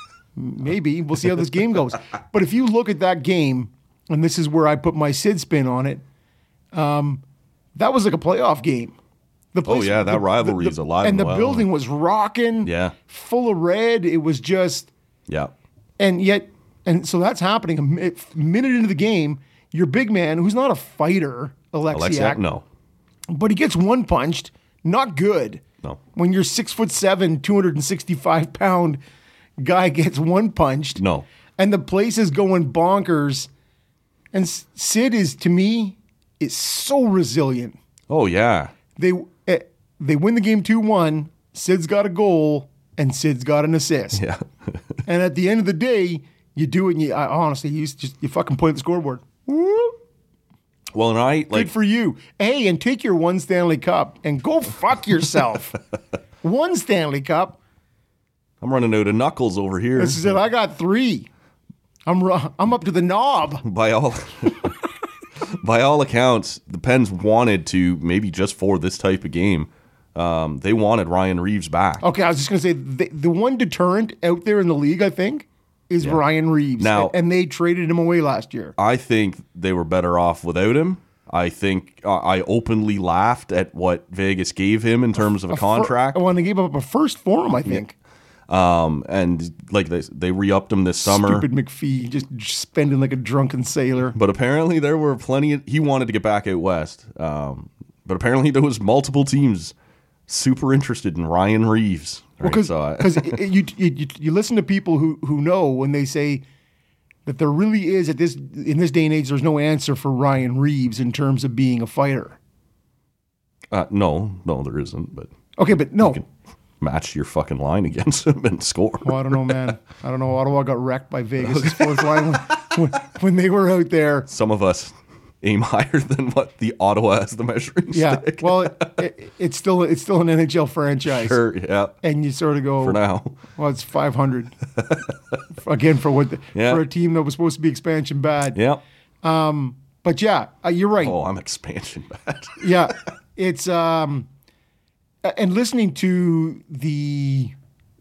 maybe we'll see how this game goes. But if you look at that game, and this is where I put my Sid spin on it, um, that was like a playoff game. The Oh, yeah, that rivalry is alive and and the well. building was rocking. Yeah. full of red. It was just. Yeah. And yet, and so that's happening a mi- minute into the game. Your big man, who's not a fighter, Alexiak, Alexiak, no. but he gets one punched. Not good. No. When your six foot seven, two hundred and sixty-five pound guy gets one punched. No. And the place is going bonkers. And S- Sid is, to me, is so resilient. Oh, yeah. They eh, they win the game two one. Sid's got a goal, and Sid's got an assist. Yeah. And at the end of the day, you do it. And you I, honestly, you just you fucking point at the scoreboard. Woo! Well, and I, Good like, for you. Hey, and take your one Stanley Cup and go fuck yourself. One Stanley Cup. I'm running out of knuckles over here. This is it. I got three. I'm ru- I'm up to the knob. By all, by all accounts, the Pens wanted to, maybe just for this type of game, um, they wanted Ryan Reeves back. Okay, I was just gonna say the, the one deterrent out there in the league, I think, is Yeah. Ryan Reeves. Now- and they traded him away last year. I think they were better off without him. I think uh, I openly laughed at what Vegas gave him in terms of a, fir- contract. when they gave up a first for him, I think. Um, and like they they re-upped him this summer. Stupid McPhee just spending like a drunken sailor. But apparently there were plenty of, he wanted to get back out west. Um, but apparently there was multiple teams super interested in Ryan Reeves. Right? Because So I- you, you you you listen to people who who know when they say that there really is at this in this day and age there's no answer for Ryan Reeves in terms of being a fighter. uh, no, no, there isn't. But Okay, but no. match your fucking line against him and score. Well, I don't know, man. I don't know. Ottawa got wrecked by Vegas' fourth line when, when they were out there. Some of us aim higher than what the Ottawa has the measuring Yeah. stick. Well, it, it, it's still it's still an N H L franchise. Sure, yeah. And you sort of go For now. Well, it's five hundred again for what the, Yeah. for a team that was supposed to be expansion bad. Yeah. But yeah, uh, you're right. Oh, I'm expansion bad. Yeah, it's um, and listening to the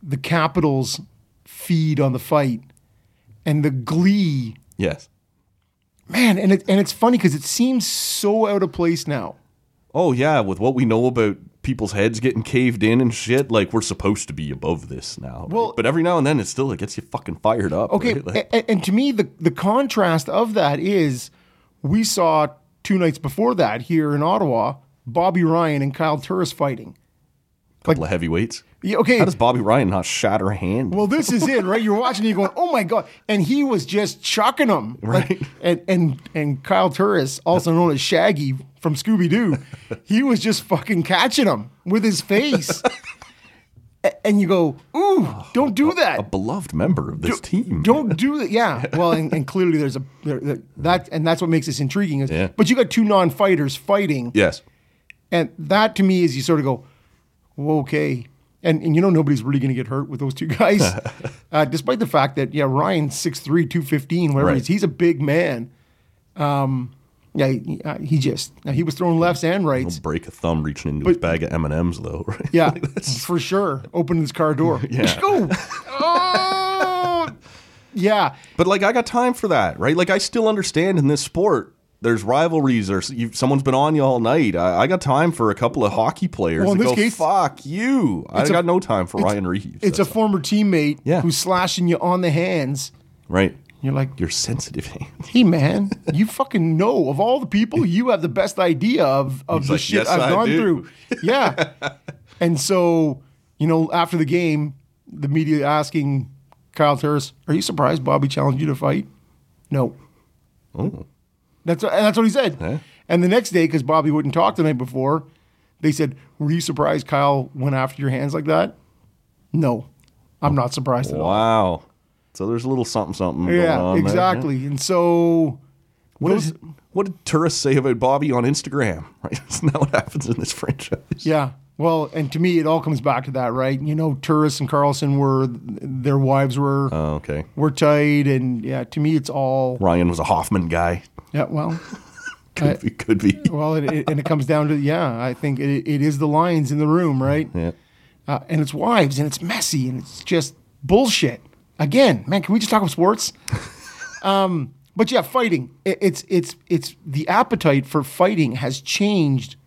the Capitals feed on the fight and the glee. Yes. Man, and it, and it's funny because it seems so out of place now. Oh, yeah, with what we know about people's heads getting caved in and shit, like, we're supposed to be above this now. Right? Well, but every now and then, it still it gets you fucking fired up. Okay, right? Like, and, and to me, the, the contrast of that is we saw two nights before that here in Ottawa, Bobby Ryan and Kyle Turris fighting. couple of heavyweights. Yeah, okay. How does Bobby Ryan not shatter a hand? Well, this is it, right? You're watching, and you're going, "Oh my god!" And he was just chucking him, right? Like, and and and Kyle Turris, also known as Shaggy from Scooby Doo, he was just fucking catching him with his face. A- and you go, "Ooh, don't do that!" A beloved member of this do, team. Don't do that. Yeah. Well, and, and clearly there's a there, that, and that's what makes this intriguing. Is, Yeah. But you got two non-fighters fighting. Yes. And that to me is you sort of go, well, okay. And, and you know, nobody's really going to get hurt with those two guys, uh, despite the fact that, yeah, Ryan's six three, two fifteen, whatever Right. he is. He's a big man. Um, yeah, he, uh, he just, now he was throwing lefts and rights. He'll break a thumb reaching into But- his bag of M and M's, though, right? Yeah, Like, that's- for sure. Opening his car door. Yeah. Go. Oh, yeah. But, like, I got time for that, right? Like, I still understand in this sport, there's rivalries or you, someone's been on you all night. I, I got time for a couple of hockey players Well, in to this go, case, fuck you. I it's a- got no time for it's- Ryan Reeves. It's a That's- former teammate Yeah. who's slashing you on the hands. Right. You're like, Your sensitive hands. hey, man, you fucking know of all the people, you have the best idea of, of He's the like, shit "Yes, I've I gone do." through. Yeah. And so, you know, after the game, the media asking Kyle Turris, are you surprised Bobby challenged you to fight? No. Oh. That's, and that's what he said. Yeah. And the next day, because Bobby wouldn't talk the night before, they said, were you surprised Kyle went after your hands like that? No. I'm not surprised at all. Wow. So there's a little something something going Yeah, on there. exactly. And so, What, those- is, what did tourists say about Bobby on Instagram? Right? Isn't that what happens in this franchise? yeah. Well, and to me, it all comes back to that, right? You know, Turris and Carlson were, their wives were Oh, okay. were tight, and yeah, to me, it's all Ryan was a Hoffman guy. yeah. Well, Could I- be. Could be. well, it, it, and it comes down to yeah. I think it, it is the lions in the room, right? Yeah. Uh, and it's wives, and it's messy, and it's just bullshit. Again, man, can we just talk about sports? um, but yeah, fighting. It, it's it's it's the appetite for fighting has changed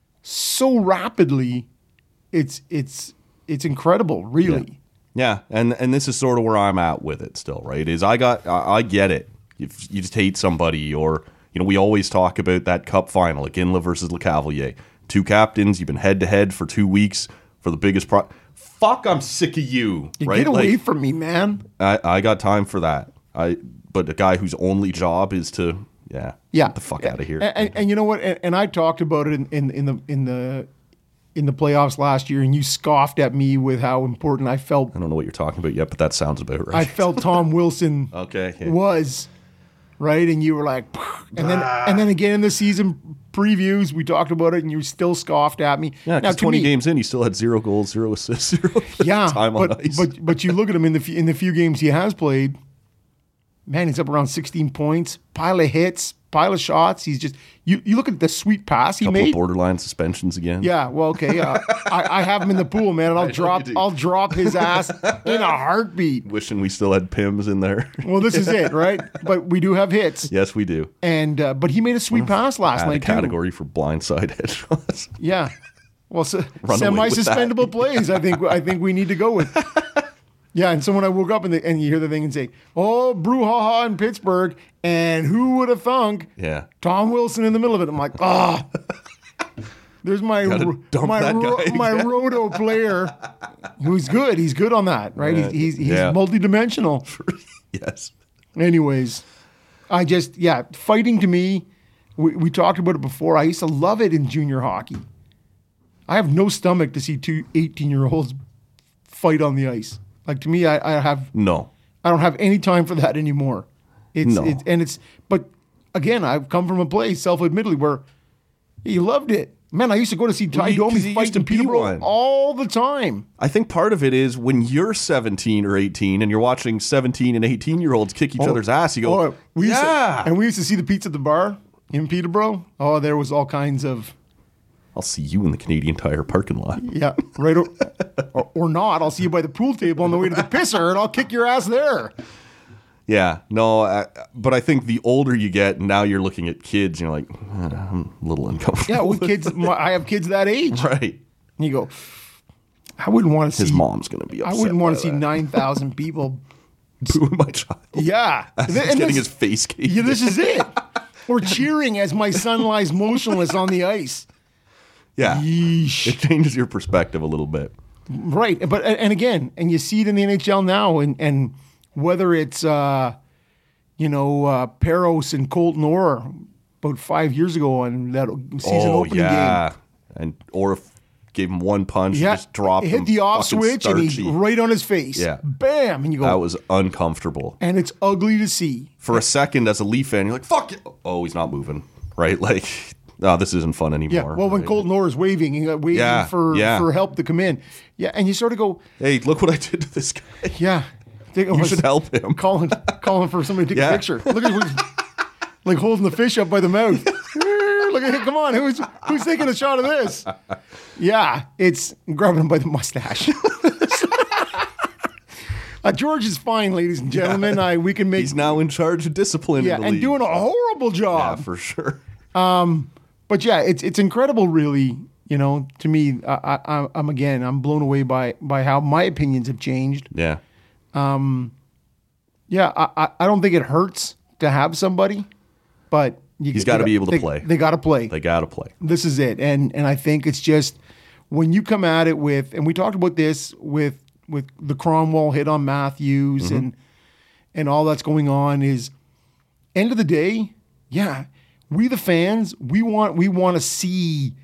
so rapidly. It's it's it's incredible, really. Yeah, and and this is sort of where I'm at with it still, right? Is I got I, I get it. If you just hate somebody, or you know, we always talk about that cup final, Iginla versus LeCavalier. Two captains, you've been head to head for two weeks for the biggest pro. Fuck, I'm sick of you. You right? Get away Like, from me, man. I I got time for that. I but a guy whose only job is to yeah Yeah, get the fuck out of here. And, and, and you know what? And, and I talked about it in, in, in the in the in the playoffs last year, and you scoffed at me with how important I felt. I don't know what you're talking about yet, but that sounds about right. I felt Tom Wilson Okay, yeah. was right, and you were like, and then and then again in the season previews, we talked about it, and you still scoffed at me. Yeah, Now, because to twenty me- games in, he still had zero goals, zero assists, zero yeah, time on but ice. but but you look at him in the few- in the few games he has played. Man, he's up around sixteen points, pile of hits, pile of shots. He's just you. You look at the sweet pass he couple made. of borderline suspensions again. Yeah, well, okay. Uh, I, I have him in the pool, man, and I'll know drop. you do. I'll drop his ass in a heartbeat. Wishing we still had Pims in there. Well, this is it, right? But we do have hits, Yes, we do. and uh, but he made a sweet pass last Add a night too. category for blindside headshots. Yeah. Well, so, Run away with semi-suspendable that. plays. I think I think we need to go with. Yeah, and so when I woke up and, the, and you hear the thing and say, "Oh, brouhaha in Pittsburgh," and who would have thunk Yeah. Tom Wilson in the middle of it? I'm like, ah. There's my Gotta ro- dump my that ro- guy my again. roto player, who's good. He's good on that, right? Yeah, He's he's, he's yeah. multidimensional. Yes. Anyways, I just yeah, fighting to me. We, we talked about it before. I used to love it in junior hockey. I have no stomach to see two eighteen-year-olds fight on the ice. Like to me, I, I have No. I don't have any time for that anymore. It's, No. it's and it's but again, I've come from a place, self-admittedly, where you loved it. Man, I used to go to see Ty Well, you- 'cause Domi you fight used to in be Peterborough one. all the time. I think part of it is when you're seventeen or eighteen and you're watching seventeen and eighteen year olds kick each other's ass, you go, Oh, we used to- yeah. and we used to see the pizza at the bar in Peterborough. Oh, there was all kinds of I'll see you in the Canadian Tire parking lot. Yeah, right. Or, or, or not. I'll see you by the pool table on the way to the pisser, and I'll kick your ass there. Yeah, no, I, but I think the older you get, now you're looking at kids, and you're like, eh, I'm a little uncomfortable. Yeah, with kids, my, I have kids that age. Right. And you go, I wouldn't want to see. His mom's going to be upset. I wouldn't want by to see that. nine thousand people. Booing my child. Yeah. As he's And getting this- his face caved Yeah, this in. is it. Or cheering as my son lies motionless on the ice. Yeah. Yeesh. It changes your perspective a little bit. Right. But and again, and you see it in the N H L now, and, and whether it's uh, you know, uh, Peros and Colton Orr about five years ago on that season oh, opening yeah. game. And or if gave him one punch, Yeah, and just dropped hit him the off fucking switch and he's starchy. right on his face. Yeah. Bam, and you go. That was uncomfortable. And it's ugly to see. For a second, as a Leaf fan, you're like, fuck it. Oh, he's not moving. Right? Like, no, this isn't fun anymore. Yeah. Well, when right? Colton Orr is waving, he got waving Yeah, for yeah. for help to come in. Yeah, and you sort of go, Hey, look what I did to this guy. yeah. You should help him. Calling, calling for somebody to take Yeah. a picture. Look at who's like holding the fish up by the mouth. Look at him. Come on. Who's who's taking a shot of this? Yeah, it's grabbing him by the mustache. uh, George is fine, ladies and gentlemen. I we can make He's now in charge of discipline. yeah, in the and league. doing a horrible Yeah, job. for sure. But yeah, it's it's incredible, really. You know, to me, I, I, I'm again, I'm blown away by by how my opinions have changed. Yeah. Yeah, I, I, I don't think it hurts to have somebody, but you, He's they gotta be able to they- play. They got to play. They got to play. This is it, and and I think it's just when you come at it with, and we talked about this with with the Cromwell hit on Matthews Mm-hmm. and and all that's going on is end of the day, yeah, we the fans, we want we want to see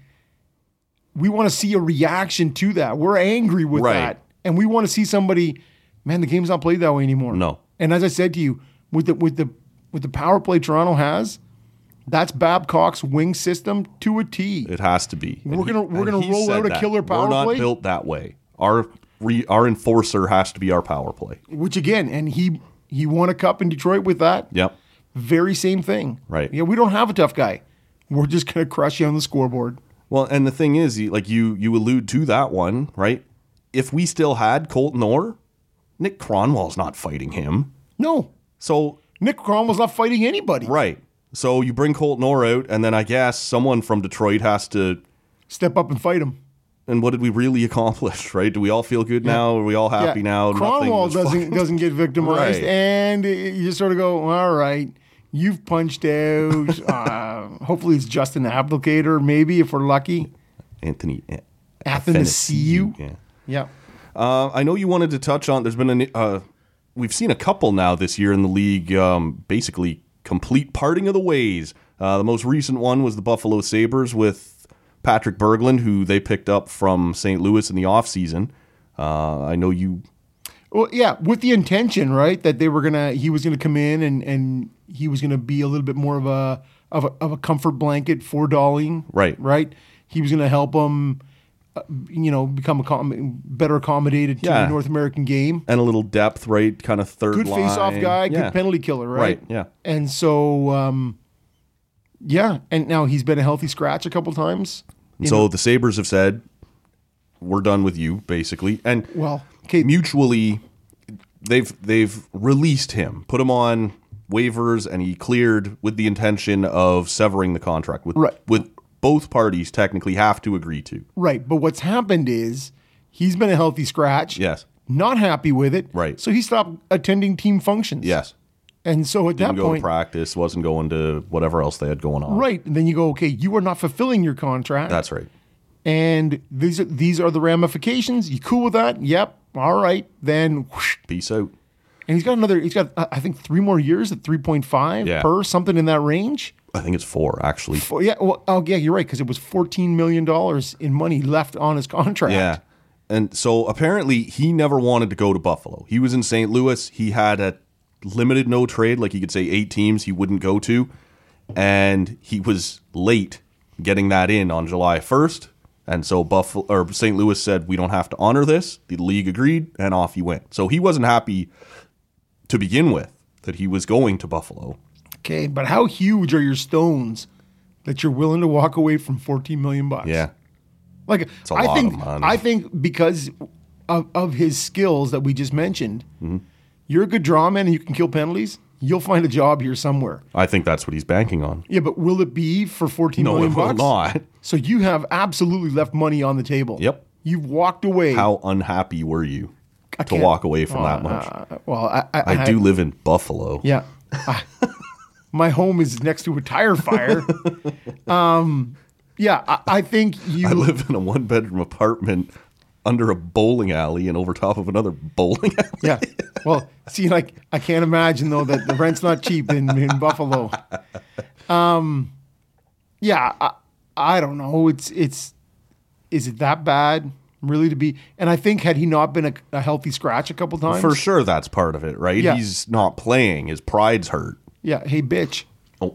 we want to see a reaction to that. We're angry with Right. that, and we want to see somebody. Man, the game's not played that way anymore. No. And as I said to you, with the with the with the power play Toronto has, that's Babcock's wing system to a T. It has to be. We're And gonna- he- we're and gonna he roll said out a that. killer power We're not play? built that way. Our re, our enforcer has to be our power play. Which again, and he he won a cup in Detroit with that. Yep. Very same thing. Right. Yeah, we don't have a tough guy. We're just gonna crush you on the scoreboard. Well, and the thing is, you- like you you allude to that one, right? If we still had Colton Orr, Nick Cronwall's not fighting him. No. So Nick Cromwell's not fighting anybody. right. So you bring Colton Orr out, and then I guess someone from Detroit has to. Step up and fight him. And what did we really accomplish? Right? Do we all feel good now? Are we all happy now? Nothing Cromwell was doesn't fucking- doesn't get victimized, Right. and you just sort of go, all right, you've punched out. uh, hopefully, it's Justin Abdelkader, maybe if we're lucky. Anthony Athanasiou. Yeah. Yeah. Uh, I know you wanted to touch on. There's been a. Uh, we've seen a couple now this year in the league. Um, basically, complete parting of the ways. Uh, the most recent one was the Buffalo Sabres with Patrick Berglund, who they picked up from Saint Louis in the offseason. Uh, I know you. Well, yeah, with the intention, right, that they were gonna, he was gonna come in and and he was gonna be a little bit more of a of a, of a comfort blanket for Darling, Right. right. He was gonna help him, uh, you know, become accom- better accommodated to Yeah. the North American game. And a little depth, right? Kind of third Good line. face-off guy, Yeah. good penalty killer, right? Right, yeah. And so, um, yeah, and now he's been a healthy scratch a couple times. You So know, the Sabres have said, we're done with you, basically. And well, okay, mutually, they've they've released him, put him on waivers, and he cleared with the intention of severing the contract. With, Right. with both parties technically have to agree to. right. But what's happened is he's been a healthy scratch. Yes. Not happy with it. Right. So he stopped attending team functions. Yes. And so at Didn't that go point, to practice, wasn't going to whatever else they had going on. right. And then you go, okay, you are not fulfilling your contract. That's right. And these are, these are the ramifications. You cool with that? Yep. All right. Then whoosh. Peace out. And he's got another, he's got, uh, I think, three more years at three point five Yeah. per, something in that range. I think it's four, actually. Well, yeah, well, oh, yeah, you're right, because it was fourteen million dollars in money left on his contract. Yeah. And so apparently he never wanted to go to Buffalo. He was in Saint Louis. He had a limited no trade, like you could say eight teams he wouldn't go to. And he was late getting that in on July first. And so Buffalo or Saint Louis said, we don't have to honor this. The league agreed, and off he went. So he wasn't happy to begin with that he was going to Buffalo. Okay, but how huge are your stones that you're willing to walk away from fourteen million bucks? Yeah. Like It's a I lot think of money. I think because of, of his skills that we just mentioned, Mm-hmm. you're a good draw man and you can kill penalties. You'll find a job here somewhere. I think that's what he's banking on. Yeah, but will it be for fourteen No, million it will bucks? not. So you have absolutely left money on the table. Yep. You've walked away. How unhappy were you I to can't- walk away from Oh, that much? uh, well, I, I, I do live in Buffalo. Yeah. I- my home is next to a tire fire. um, yeah, I, I think you. I live in a one bedroom apartment under a bowling alley and over top of another bowling alley. Yeah. Well, see, like I can't imagine though that the rent's not cheap in, in Buffalo. Um, yeah, I, I don't know. It's it's is it that bad really to be? And I think had he not been a, a healthy scratch a couple times, For sure, that's part of it, right? Yeah. He's not playing. His pride's hurt. yeah. Hey, bitch, Oh.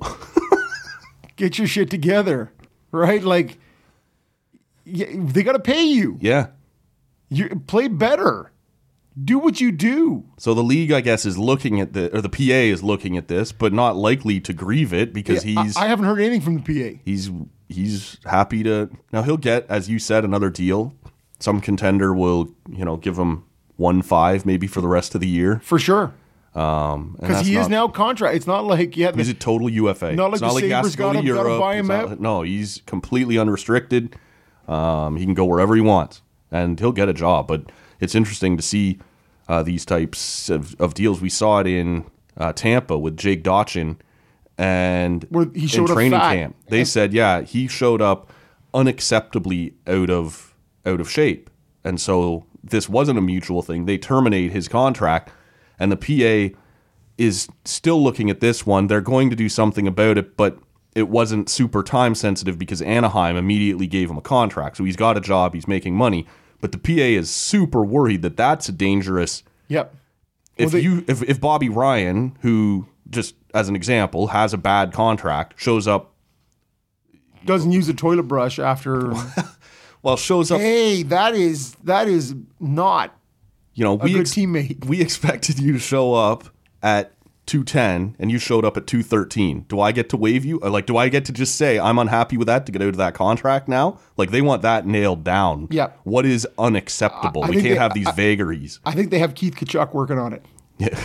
get your shit together, right? Like, yeah, they got to pay you. Yeah. You play better. Do what you do. So the league, I guess, is looking at the, or the P A is looking at this, but not likely to grieve it because Yeah, he's I, I haven't heard anything from the P A. he's he's happy to. Now he'll get, as you said, another deal. Some contender will, you know, give him one five maybe for the rest of the year. For sure. Um, and Because that's he is not- now contract. It's not like yeah, He's a total U F A. Not like It's the not like he has Sabres to go gotta- to gotta Europe. buy him It's not out. like- no, he's completely unrestricted. Um, he can go wherever he wants, and he'll get a job. But it's interesting to see uh, these types of, of deals. We saw it in uh, Tampa with Jake Dotchin, and Where he showed in up training fat. camp, they said, yeah, he showed up unacceptably out of out of shape, and so this wasn't a mutual thing. They terminate his contract, and the P A is still looking at this one. They're going to do something about it, but it wasn't super time sensitive because Anaheim immediately gave him a contract. So he's got a job, he's making money. But the P A is super worried that that's a dangerous. Yep. If Well, they- you if, if Bobby Ryan, who just as an example has a bad contract, shows up, Doesn't use a toilet brush after. well, shows up, Hey, that is that is not you know, a we good ex- teammate. we expected you to show up at two ten and you showed up at two thirteen. Do I get to waive you? Or like, do I get to just say I'm unhappy with that to get out of that contract now? Like, they want that nailed down. Yeah. What is unacceptable? I- I we think can't they- have these I- vagaries. I think they have Keith Kachuk working on it. Yeah.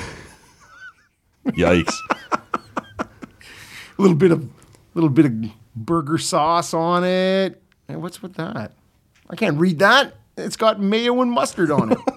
Yikes. A little bit of little bit of burger sauce on it. Hey, what's with that? I can't read that. It's got mayo and mustard on it.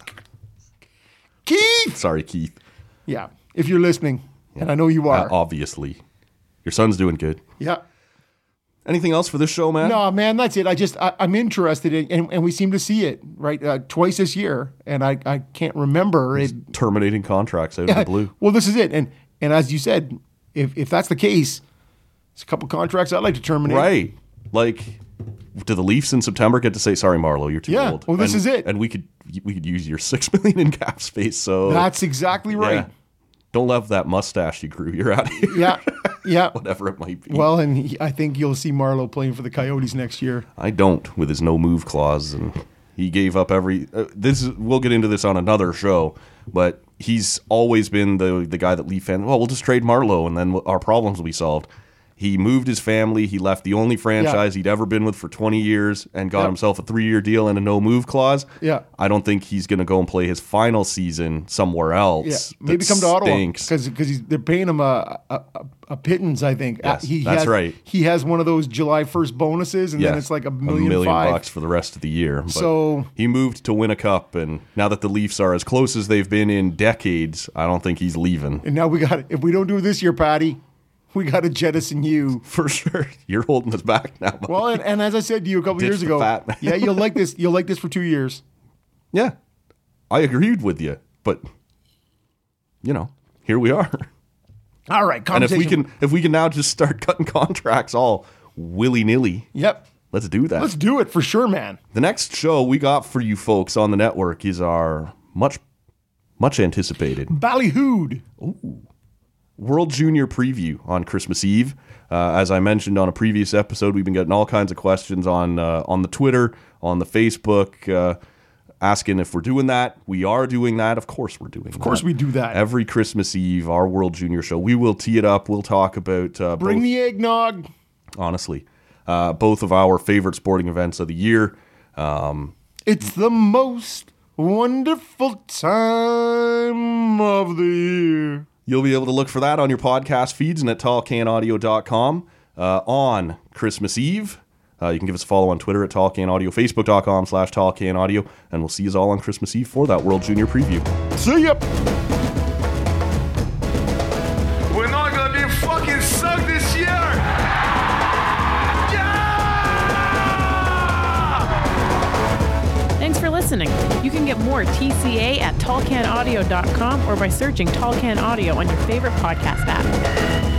Keith. Sorry, Keith. Yeah, if you're listening, and I know you Uh, are. obviously. Your son's doing good. Yeah. Anything else for this show, man? No, man, that's it. I just I, I'm interested in, and, and we seem to see it right uh, twice this year, and I, I can't remember it. Terminating contracts out of the blue. Well, this is it, and and as you said, if if that's the case, it's a couple contracts I'd like to terminate. Right. Like, do the Leafs in September get to say, sorry, Marlo, you're too Yeah. old? Well, this And- is it. And we could we could use your six million in cap space. So That's exactly right. yeah. Don't love that mustache you grew. You're out of here. Yeah, yeah. Whatever it might be. Well, and he, I think you'll see Marlowe playing for the Coyotes next year. I don't with his no move clause, and he gave up every. Uh, this is, we'll get into this on another show, but he's always been the the guy that Leaf fans. Well, we'll just trade Marlowe, and then our problems will be solved. He moved his family. He left the only franchise Yeah. he'd ever been with for twenty years and got Yeah. himself a three-year deal and a no-move clause. Yeah. I don't think he's going to go and play his final season somewhere else. Yeah, that maybe come to Ottawa stinks. because because they're paying him a a, a, a pittance. I think Yes, he that's has, right. He has one of those July first bonuses, and Yeah, then it's like a million, five. bucks for the rest of the year. But So- he moved to win a cup, and now that the Leafs are as close as they've been in decades, I don't think he's leaving. And now we got if we don't do it this year, Patty, we got to jettison you. For sure. You're holding us back now. buddy. Well, and, and as I said to you a couple Ditch years the ago, fat man. yeah, you'll like this. You'll like this for two years. Yeah, I agreed with you, but you know, here we are. All right, And if we conversation- can, if we can now just start cutting contracts all willy nilly, yep, let's do that. let's do it for sure, man. The next show we got for you folks on the network is our much, much anticipated Ballyhooed. World Junior preview on Christmas Eve. Uh, as I mentioned on a previous episode, we've been getting all kinds of questions on uh, on the Twitter, on the Facebook, uh, asking if we're doing that. We are doing that. Of course we're doing that. Of course we do that. Every Christmas Eve, our World Junior show. We will tee it up. We'll talk about uh, Bring both, the eggnog. honestly. uh, both of our favorite sporting events of the year. Um, it's the most wonderful time of the year. You'll be able to look for that on your podcast feeds and at tall can audio dot com uh, on Christmas Eve. Uh, you can give us a follow on Twitter at Tall Can Audio, Facebook dot com slash Tall Can Audio, and we'll see you all on Christmas Eve for that World Junior preview. See ya! We're not gonna be fucking sucked this year! Yeah! Thanks for listening. You can get more T C A at tall can audio dot com or by searching Tall Can Audio on your favorite podcast app.